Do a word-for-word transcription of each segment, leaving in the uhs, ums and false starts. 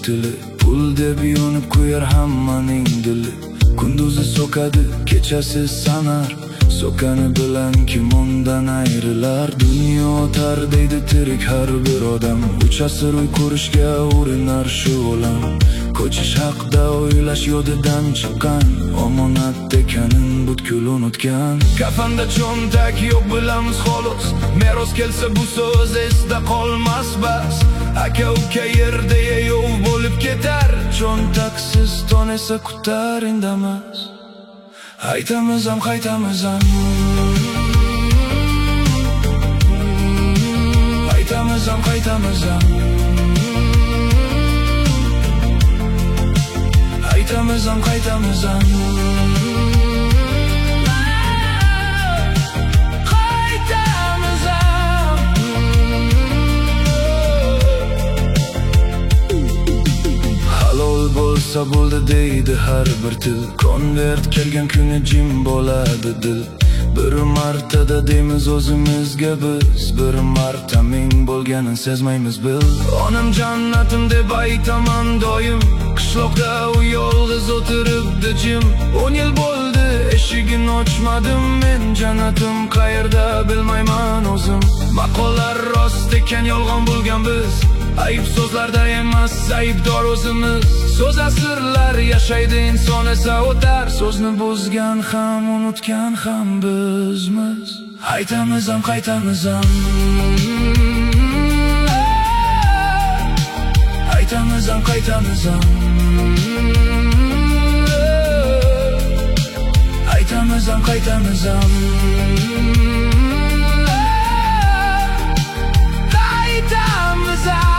tili, pul deb yonib qo'yar hammaning dili. Kunduzi so'kadi, kechasi sanar, so'kani bilan kim undan ayrilar. Dunyo o'tar deydi tirik har bir odam, uch asr uy ko'rishga urinar shu olam. Ko'chish haqida o'ylash yodidan chiqqan, omonat ekanin butkul unutgan. Kafanda cho'ntak yo'q bilamiz xolos, meros kelsa bu so'z esda qolmas bas. Aka uka yerda yov bo'lib ketar, cho'ntaksiz ton esa kutar indamas. Aytamiz ham qaytamiz ham, aytamiz ham qaytamiz ham, aytamiz ham qaytamiz ham, qaytamiz ham. Halol bo'lsa bo'ldi deydi har bir til, konvert kelgan kuni jim bo'ladi dil. Bir martada deymiz o'zimizga biz, bir marta ming bo'lganin sezmaymiz bil. Onam jannatim deb aytaman doim, qishloqda u yolg'iz o'tiribdi jim. O'n yil bo'ldi eshigini ochmadim men, jannatim qayerda bilmayman o'zim. Maqollar rost ekan yolg'on bo'lgan biz, ayb so'zlarda emas aybdor o'zimiz. So'z asrlar yashaydi, inson esa o'tar, so'zni buzgan ham unutgan ham bizmiz. Aytamiz ham qaytamiz ham, aytamiz ham qaytamiz ham, aytamiz ham qaytamiz ham, qaytamiz ham.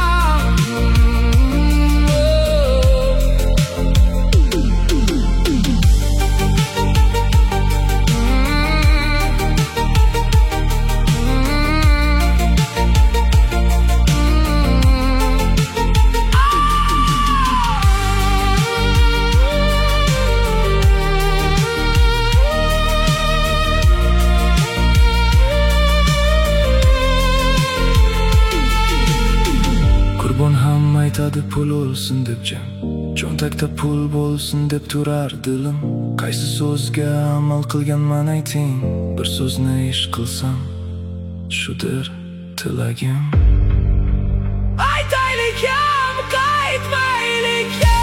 Qurbon ham aytadi pul o'lsin deb jam, cho'ntakda pul bo'lsin deb turar dilim. Qaysi so'zga amal qilganman ayting, bir so'zni ish qilsam shudir tilagim. Aytaylik ham qaytmaylik ham.